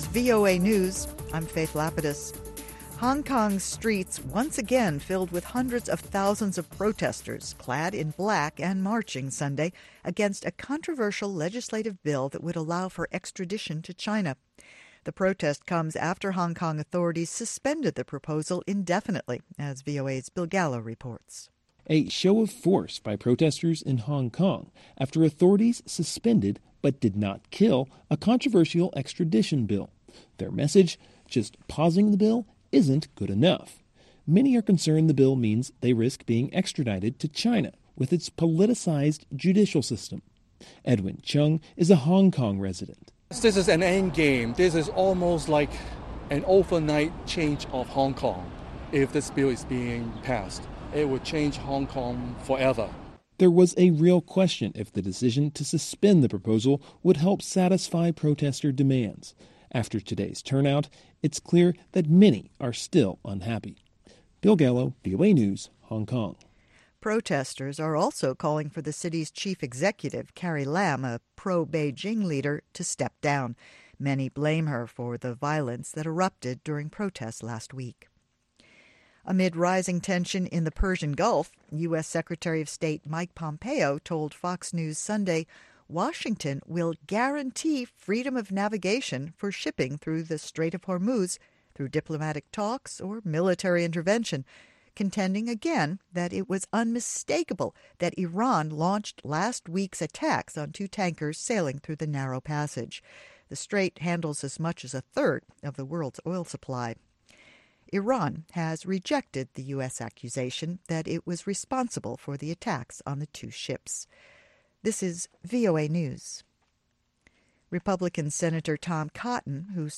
VOA News. I'm Faith Lapidus. Hong Kong's streets once again filled with hundreds of thousands of protesters clad in black and marching Sunday against a controversial legislative bill that would allow for extradition to China. The protest comes after Hong Kong authorities suspended the proposal indefinitely, as VOA's Bill Gallo reports. A show of force by protesters in Hong Kong after authorities suspended but did not kill a controversial extradition bill. Their message, just pausing the bill isn't good enough. Many are concerned the bill means they risk being extradited to China with its politicized judicial system. Edwin Chung is a Hong Kong resident. This is an end game. This is almost like an overnight change of Hong Kong. If this bill is being passed, it would change Hong Kong forever. There was a real question if the decision to suspend the proposal would help satisfy protester demands. After today's turnout, it's clear that many are still unhappy. Bill Gallo, VOA News, Hong Kong. Protesters are also calling for the city's chief executive, Carrie Lam, a pro-Beijing leader, to step down. Many blame her for the violence that erupted during protests last week. Amid rising tension in the Persian Gulf, U.S. Secretary of State Mike Pompeo told Fox News Sunday Washington will guarantee freedom of navigation for shipping through the Strait of Hormuz through diplomatic talks or military intervention, contending again that it was unmistakable that Iran launched last week's attacks on two tankers sailing through the narrow passage. The strait handles as much as a third of the world's oil supply. Iran has rejected the U.S. accusation that it was responsible for the attacks on the two ships. This is VOA News. Republican Senator Tom Cotton, who